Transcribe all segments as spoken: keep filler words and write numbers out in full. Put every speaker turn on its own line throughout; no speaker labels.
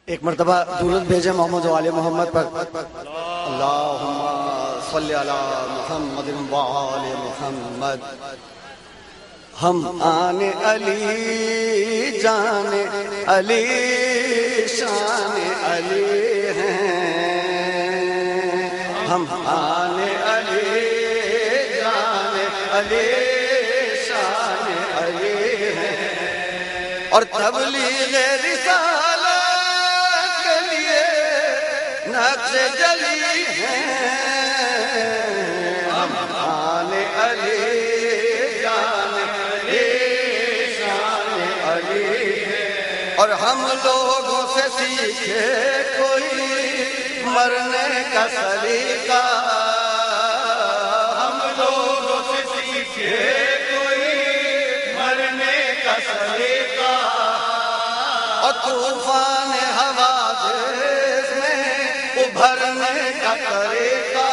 ایک مرتبہ درود بھیجے محمد و آل محمد پر. اللہم صلی علی محمد و آل محمد. ہم آن علی جان علی شان علی ہیں. ہم آن علی جان علی شان علی ہیں. اور تبلیغ رسالت کے لیے نقش جلی ہیں. ہم آن علی جان علی شان علی ہیں. اور ہم لوگوں سے سیکھے کوئی مرنے کا سلیقہ. ہم لوگوں سے سیکھے کوئی مرنے کا سلیقہ. اور طوفان حوادث میں ابھرنے کا طریقہ.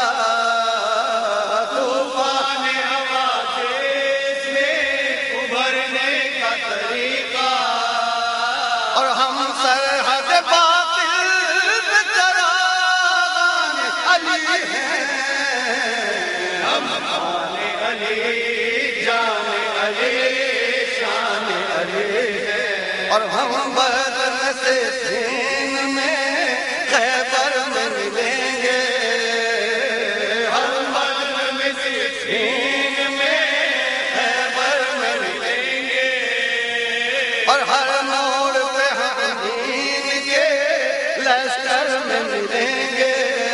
طوفان حوادث میں ابھرنے کا طریقہ. اور ہم سرحد باطل پہ چراغان علی ہیں. ہم آن علی جان علی شان علی ہیں. اور ہم بدر سے سین میں خیبر میں ملیں گے. ہم بدر میں سے سین میں خیبر میں ملیں گے. اور ہر موڑ پہ ہم دین کے لشکر میں ملیں گے.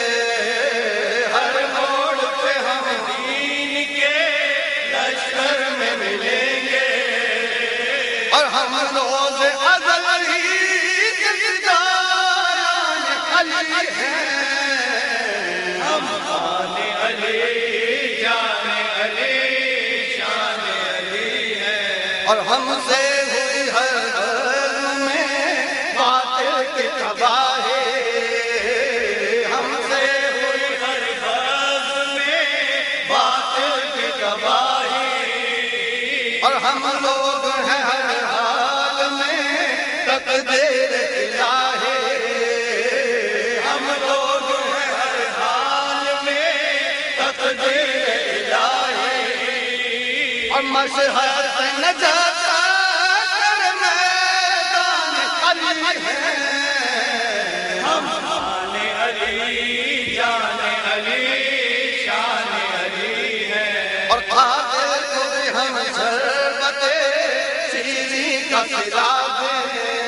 ہر موڑ پہ ہم دین کے لشکر میں ملیں گے. اور ہم روز ازل ہی کے فدایان علی ہیں. ہم آن علی جان علی شان علی ہیں. اور ہم سے ہوئی ہر گھر میں باطل کی تباہی. ہم سے ہوئی ہر گھر میں باطل کی تباہی. اور ہم لوگ ہیں ہر حال میں تقدیر الہی. ہم لوگ ہیں ہر حال میں تقدیر الہی. اور مشہد سے نجات کر میدان علی ہیں. ہم آن علی جان علی شان علی ہیں. اور قاتل کو بھی ہم شربت سیری کا پلا دیں.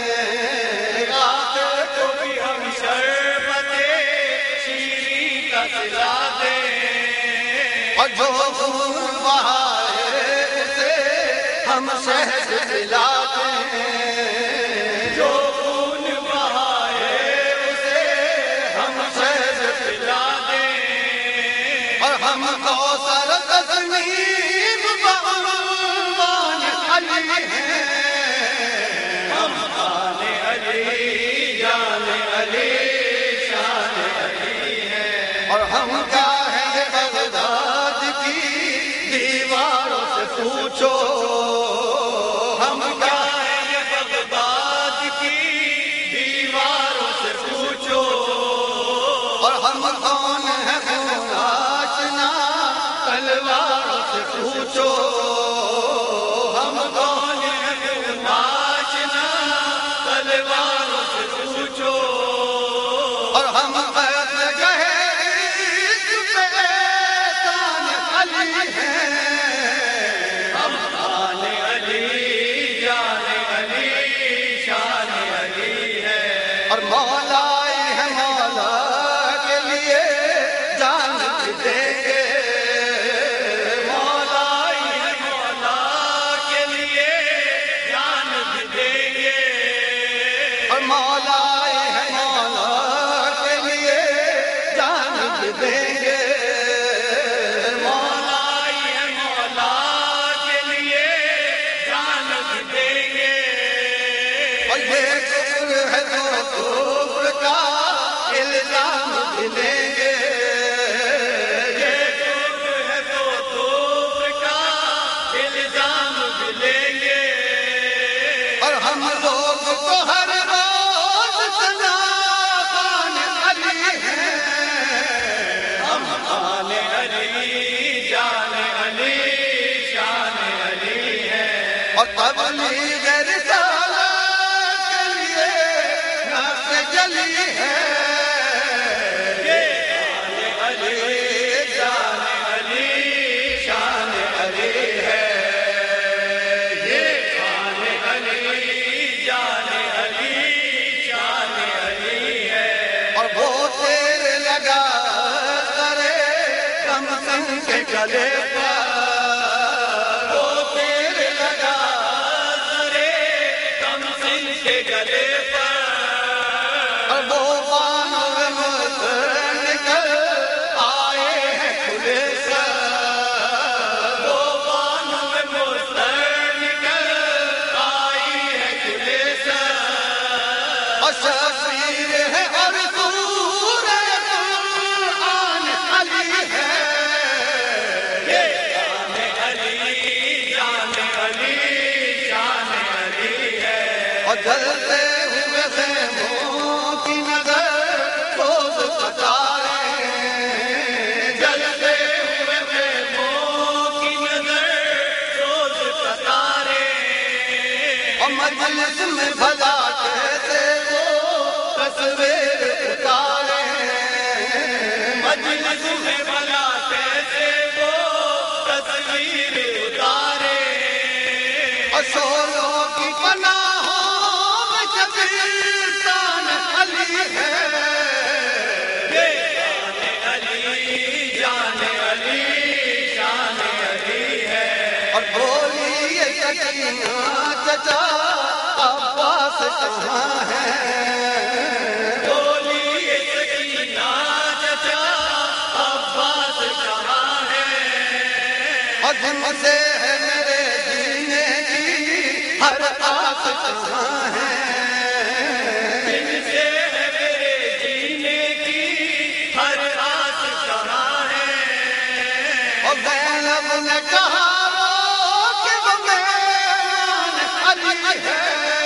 قاتل کو بھی ہم شربت سیری کا پلا دیں. اور جو خون بہائے اسے ہم شہد پلا دیں. جو خون بہائے اسے ہم شہد پلا دیں. اور ہم کوثر تسنیم بعنوان علی ہیں. ہم آن علی جان علی شان علی ہیں. اور ہم کیا ہیں بغداد کی دیواروں سے پوچھو. ہم کیا ہیں بغداد کی دیواروں سے پوچھو. اور ہم کون ہیں خون آشنا تلواروں سے پوچھو. ہم کون ہیں خون آشنا تلواروں سے پوچھو. اور ہم قید گہے عشق پہ احسان علی ہیں. ہم آن علی جان علی شان علی ہیں. اور مولا ہے مولا کے لیے جان بھی دیں گے. مولا ہے مولا کے لیے جان بھی دیں گے. اور مولا ہے مولا کے لیے جان بھی دیں گے. مولا ہے مولا کے لیے جان بھی دیں گے. اور یہ کفر ہے تو کفر کا الزام بھی لیں گے. یہ کفر ہے تو کفر کا الزام بھی لیں گے. اور ہم لوگ تو ہر روز سنا تبلیغ رسالت کے لیے نعت جلی ہے گلے پر وہ تیر لگا سرے کم سن کے گلے پر وہ بانو مصر نکل آئے ہیں کھلے سر وہ بانو مصر نکل آئی ہے کھلے سر اور شفیر ہے اور سورہ قرآن علی ہے جلتے ہوئے خیموں کی نظر سوز ستارے جلتے ہوئے خیموں کی نظر سوز ستارے اور مجلس میں بھلا کیسے وہ تصویر اتارے مجلس میں بھلا کیسے وہ تصویر اتارے اور شولوں کی پناہ شان علی ہے شان علی جان علی شان علی ہے اور بولی یہ سکینہ چچا عباس کہاں ہے بولی یہ سکینہ چچا عباس کہاں ہے اور جن سے ہے میرے جینے کی ہر آس کہاں ہے زینب نے کہا کہ وہ مہمان علی ہے